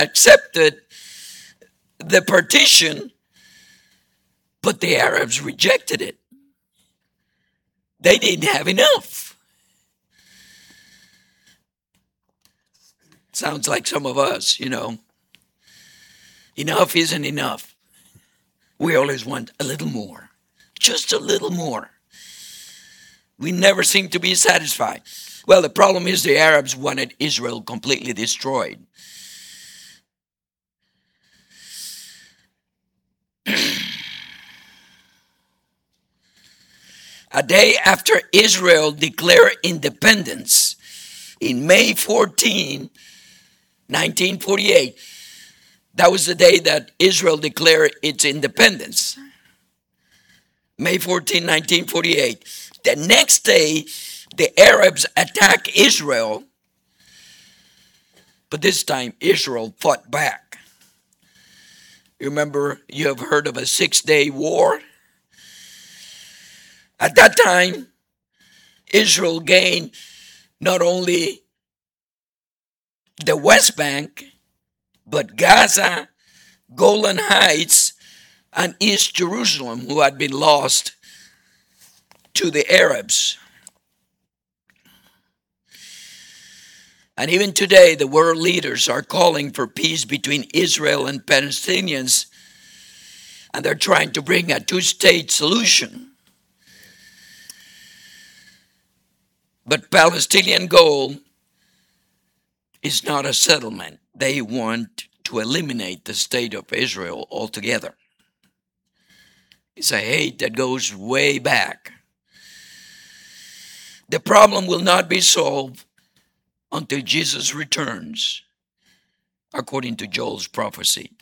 accepted the partition, but the Arabs rejected it. They didn't have enough. Sounds like some of us, Enough isn't enough. We always want a little more. Just a little more. We never seem to be satisfied. Well, the problem is the Arabs wanted Israel completely destroyed. A day after Israel declared independence, in May 14, 1948, that was the day that Israel declared its independence. May 14, 1948. The next day, the Arabs attacked Israel, but this time Israel fought back. You remember, you have heard of a 6-day war? At that time, Israel gained not only the West Bank, but Gaza, Golan Heights, and East Jerusalem, who had been lost to the Arabs. And even today, the world leaders are calling for peace between Israel and Palestinians, and they're trying to bring a two-state solution. But Palestinian goal is not a settlement. They want to eliminate the state of Israel altogether. It's a hate that goes way back. The problem will not be solved until Jesus returns, according to Joel's prophecy.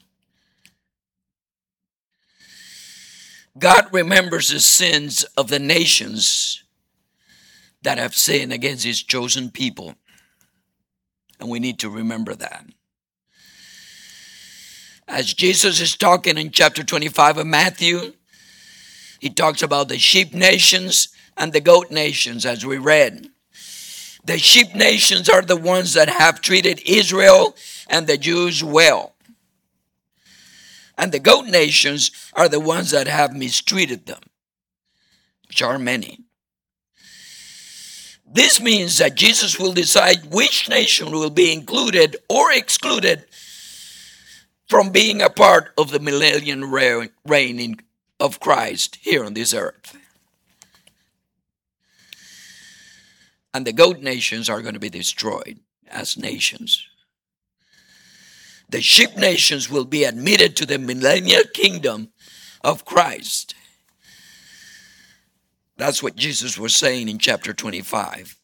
God remembers the sins of the nations that have sinned against his chosen people. And we need to remember that. As Jesus is talking in chapter 25 of Matthew, he talks about the sheep nations and the goat nations, as we read. The sheep nations are the ones that have treated Israel and the Jews well. And the goat nations are the ones that have mistreated them, which are many. This means that Jesus will decide which nation will be included or excluded from being a part of the millennial reign of Christ here on this earth. And the goat nations are going to be destroyed as nations. The sheep nations will be admitted to the millennial kingdom of Christ. That's what Jesus was saying in chapter 25.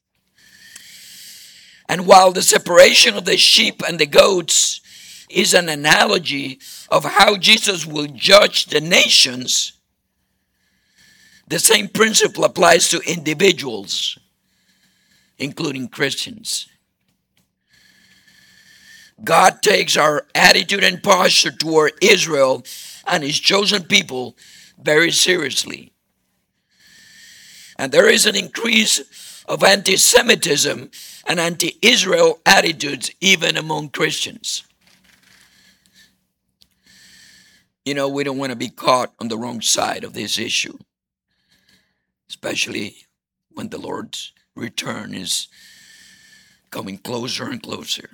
And while the separation of the sheep and the goats is an analogy of how Jesus will judge the nations, the same principle applies to individuals, including Christians. God takes our attitude and posture toward Israel and his chosen people very seriously. And there is an increase of anti-Semitism and anti-Israel attitudes even among Christians. We don't want to be caught on the wrong side of this issue, especially when the Lord's return is coming closer and closer.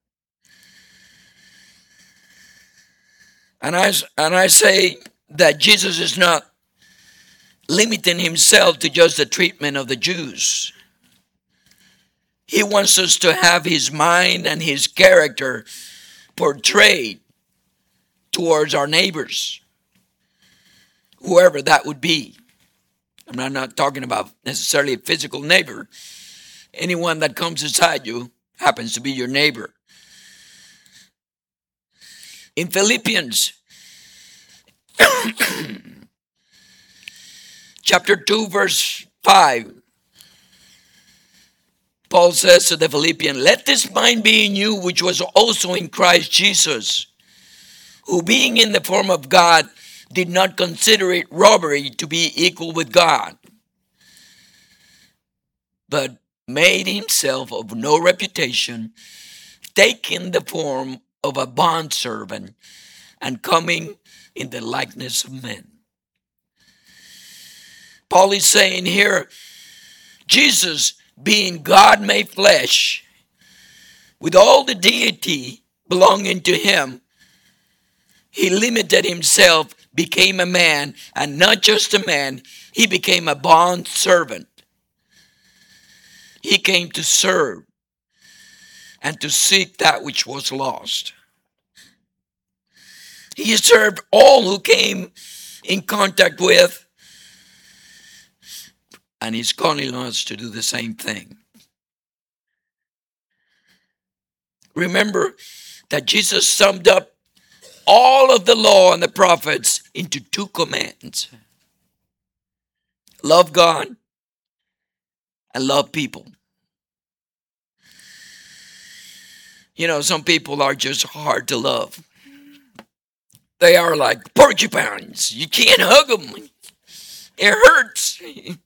And I say that Jesus is not limiting himself to just the treatment of the Jews. He wants us to have his mind and his character portrayed towards our neighbors, whoever that would be. I'm not talking about necessarily a physical neighbor. Anyone that comes inside you happens to be your neighbor. In Philippians chapter 2, verse 5, Paul says to the Philippians, "Let this mind be in you, which was also in Christ Jesus, who being in the form of God, did not consider it robbery to be equal with God, but made himself of no reputation, taking the form of a bondservant and coming in the likeness of men. Paul is saying here, Jesus, being God made flesh, with all the deity belonging to him, he limited himself, became a man, and not just a man, he became a bond servant. He came to serve and to seek that which was lost. He served all who came in contact with, and he's calling us to do the same thing. Remember that Jesus summed up all of the law and the prophets into 2 commands. Love God and love people. You know, some people are just hard to love. They are like porcupines. You can't hug them. It hurts.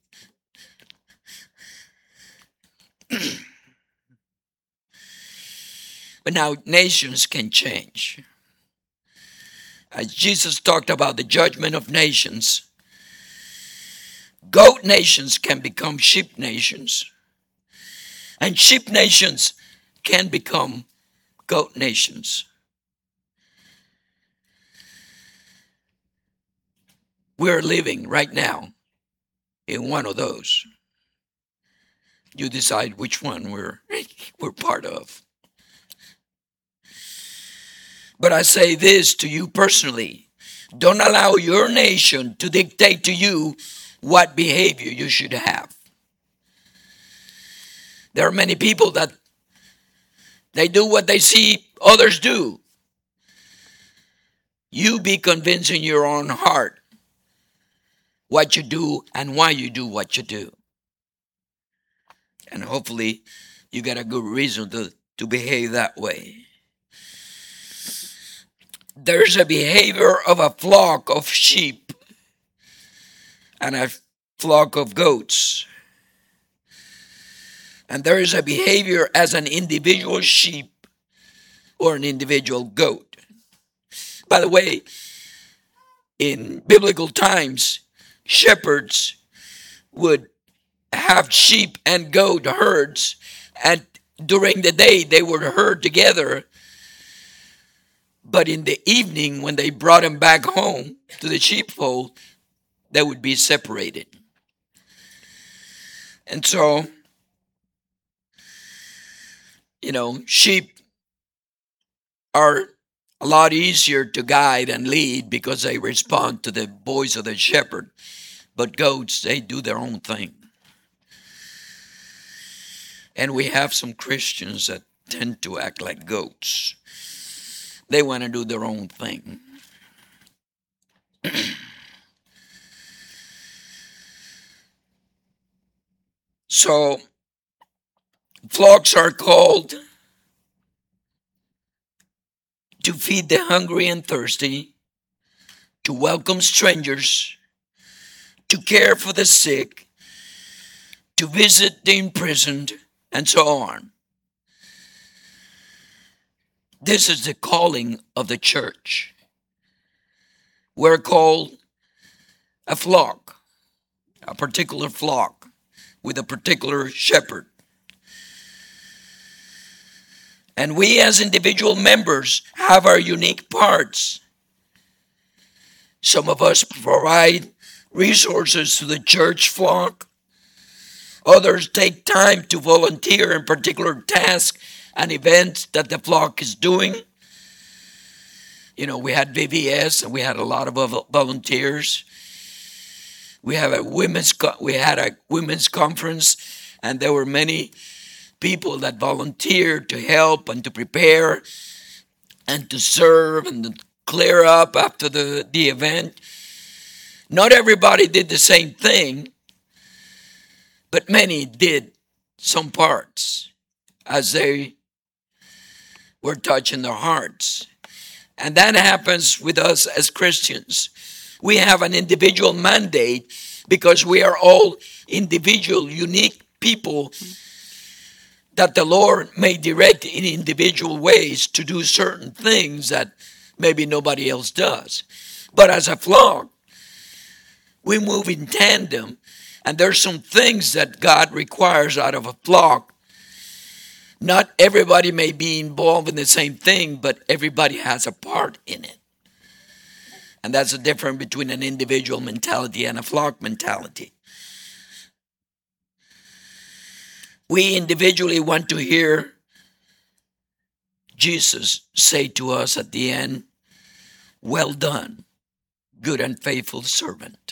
But now nations can change. As Jesus talked about the judgment of nations, goat nations can become sheep nations. And sheep nations can become goat nations. We're living right now in one of those. You decide which one we're part of. But I say this to you personally. Don't allow your nation to dictate to you what behavior you should have. There are many people that they do what they see others do. You be convinced in your own heart what you do and why you do what you do. And hopefully you get a good reason to behave that way. There's a behavior of a flock of sheep and a flock of goats. And there is a behavior as an individual sheep or an individual goat. By the way, in biblical times, shepherds would have sheep and goat herds, and during the day they would herd together. But in the evening, when they brought them back home to the sheepfold, they would be separated. And so, you know, sheep are a lot easier to guide and lead because they respond to the voice of the shepherd. But goats, they do their own thing. And we have some Christians that tend to act like goats. They want to do their own thing. So, flocks are called to feed the hungry and thirsty, to welcome strangers, to care for the sick, to visit the imprisoned, and so on. This is the calling of the church. We're called a flock, a particular flock with a particular shepherd. And we as individual members have our unique parts. Some of us provide resources to the church flock. Others take time to volunteer in particular tasks and events that the flock is doing. You know, we had VBS and we had a lot of volunteers. We had a women's conference, and there were many people that volunteered to help and to prepare and to serve and to clear up after the event. Not everybody did the same thing, but many did some parts as they were touching their hearts. And that happens with us as Christians. We have an individual mandate because we are all individual, unique people that the Lord may direct in individual ways to do certain things that maybe nobody else does. But as a flock, we move in tandem, and there's some things that God requires out of a flock. Not everybody may be involved in the same thing, but everybody has a part in it. And that's the difference between an individual mentality and a flock mentality. We individually want to hear Jesus say to us at the end, "Well done, good and faithful servant."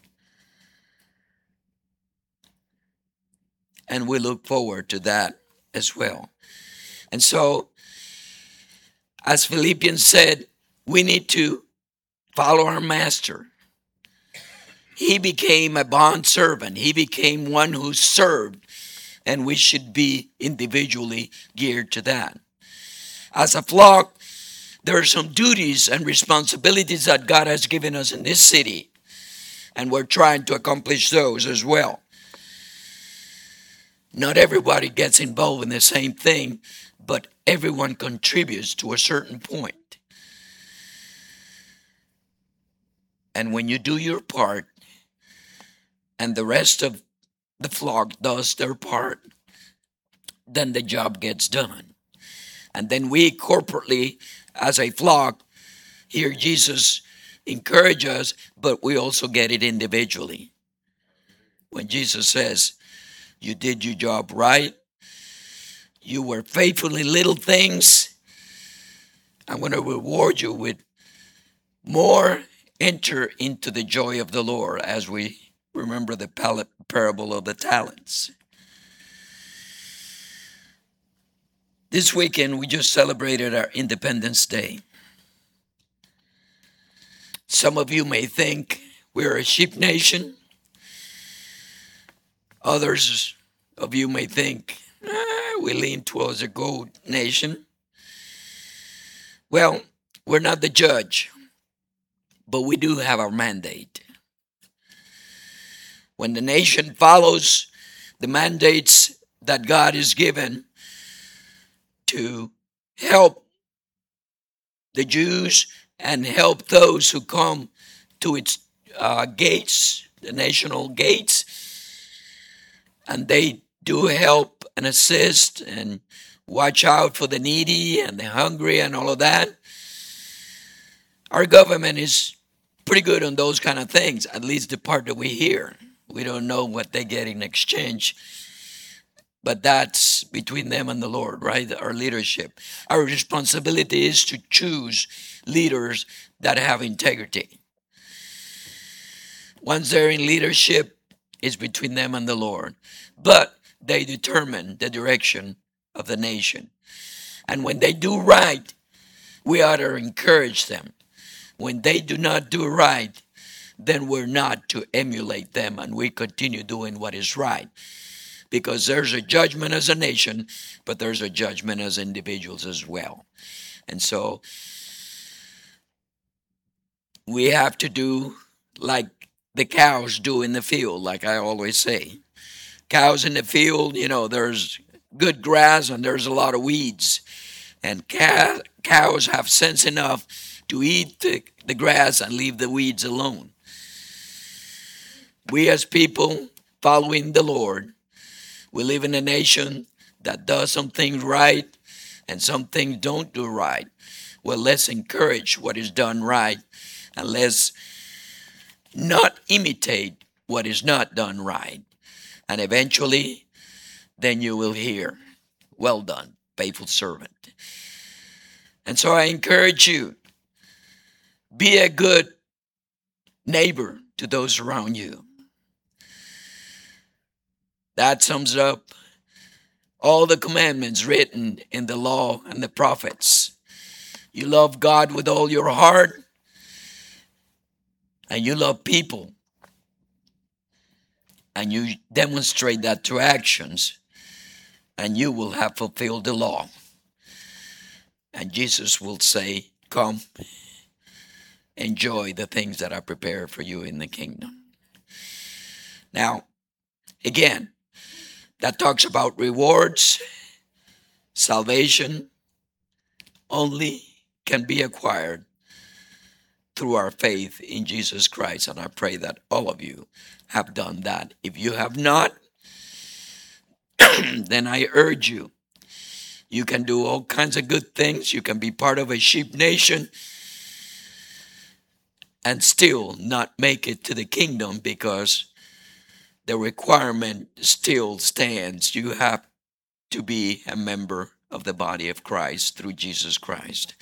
And we look forward to that as well. And so, as Philippians said, we need to follow our master. He became a bond servant. He became one who served, and we should be individually geared to that. As a flock, there are some duties and responsibilities that God has given us in this city, and we're trying to accomplish those as well. Not everybody gets involved in the same thing, but everyone contributes to a certain point. And when you do your part, and the rest of the flock does their part, then the job gets done. And then we corporately, as a flock, hear Jesus encourage us, but we also get it individually. When Jesus says, "You did your job right. You were faithful in little things. I'm going to reward you with more. Enter into the joy of the Lord," as we remember the parable of the talents. This weekend, we just celebrated our Independence Day. Some of you may think we're a sheep nation. Others of you may think we lean towards a goat nation. Well, we're not the judge, but we do have our mandate. When the nation follows the mandates that God has given to help the Jews and help those who come to its gates, the national gates, and they do help and assist and watch out for the needy and the hungry and all of that. Our government is pretty good on those kind of things, at least the part that we hear. We don't know what they get in exchange, but that's between them and the Lord, right? Our leadership. Our responsibility is to choose leaders that have integrity. Once they're in leadership, it's between them and the Lord. But they determine the direction of the nation. And when they do right, we ought to encourage them. When they do not do right, then we're not to emulate them, and we continue doing what is right. Because there's a judgment as a nation, but there's a judgment as individuals as well. And so we have to do like the cows do in the field, like I always say. Cows in the field, there's good grass and there's a lot of weeds. And cows have sense enough to eat the grass and leave the weeds alone. We as people following the Lord, we live in a nation that does some things right and some things don't do right. Well, let's encourage what is done right, and let's not imitate what is not done right. And eventually, then you will hear, "Well done, faithful servant." And so I encourage you, be a good neighbor to those around you. That sums up all the commandments written in the law and the prophets. You love God with all your heart, and you love people, and you demonstrate that through actions, and you will have fulfilled the law. And Jesus will say, "Come, enjoy the things that I prepared for you in the kingdom." Now, again, that talks about rewards Salvation only can be acquired through our faith in Jesus Christ, and I pray that all of you have done that. If you have not, then I urge you. You can do all kinds of good things. You can be part of a sheep nation and still not make it to the kingdom, because the requirement still stands. You have to be a member of the body of Christ through Jesus Christ.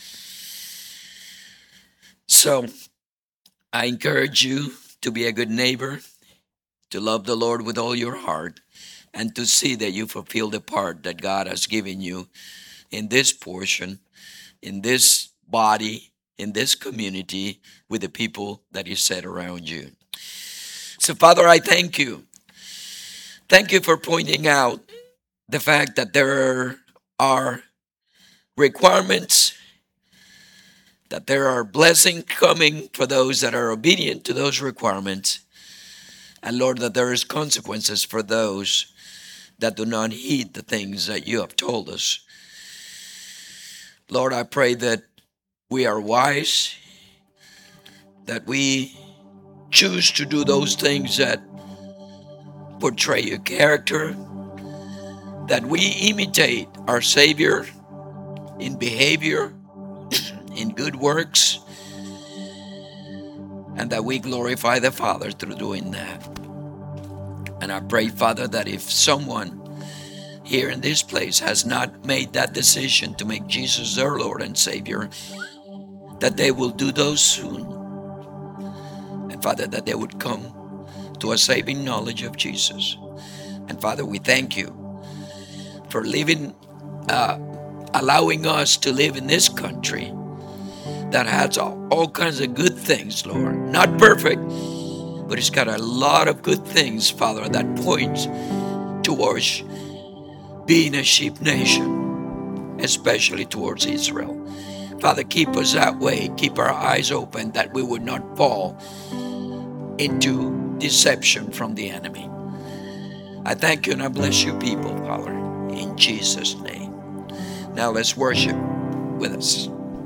So I encourage you to be a good neighbor, to love the Lord with all your heart, and to see that you fulfill the part that God has given you in this portion, in this body, in this community, with the people that He set around you. So, Father, I thank you. Thank you for pointing out the fact that there are requirements, that there are blessings coming for those that are obedient to those requirements. And Lord, that there is consequences for those that do not heed the things that you have told us. Lord, I pray that we are wise, that we choose to do those things that portray your character, that we imitate our Savior in behavior, in good works, and that we glorify the Father through doing that. And I pray, Father, that if someone here in this place has not made that decision to make Jesus their Lord and Savior, that they will do those soon. And Father, that they would come to a saving knowledge of Jesus. And Father, we thank you for allowing us to live in this country that has all kinds of good things, Lord. Not perfect, but it's got a lot of good things, Father, that points towards being a sheep nation, especially towards Israel. Father, keep us that way. Keep our eyes open that we would not fall into deception from the enemy. I thank you and I bless you people, Father, in Jesus' name. Now let's worship with us.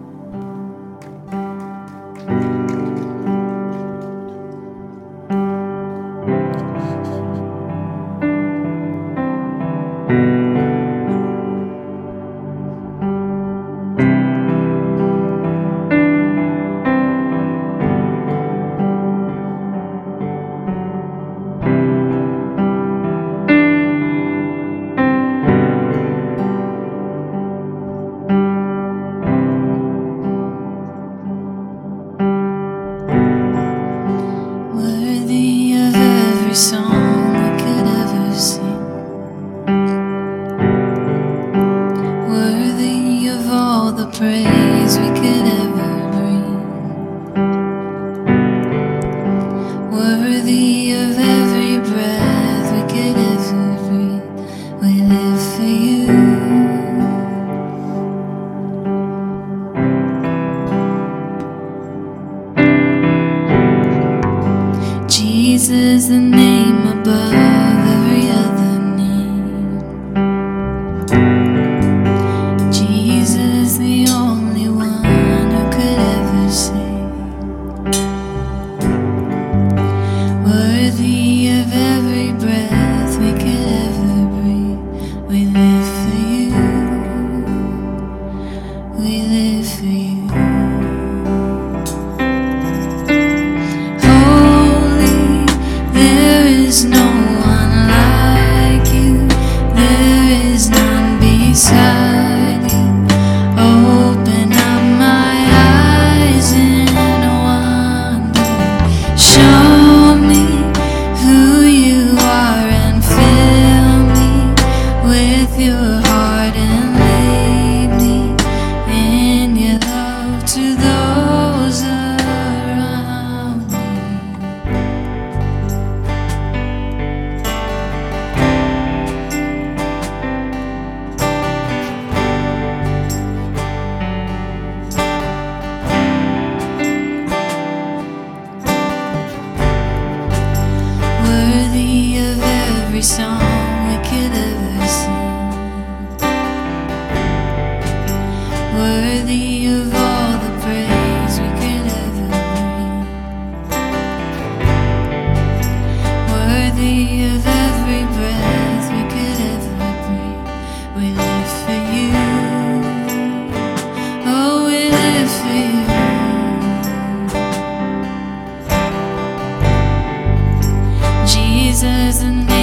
Jesus, the name above every other name. Jesus, the only one who could ever save. Worthy of every breath we could ever breathe. We live for you. We live for you. No Jesus, and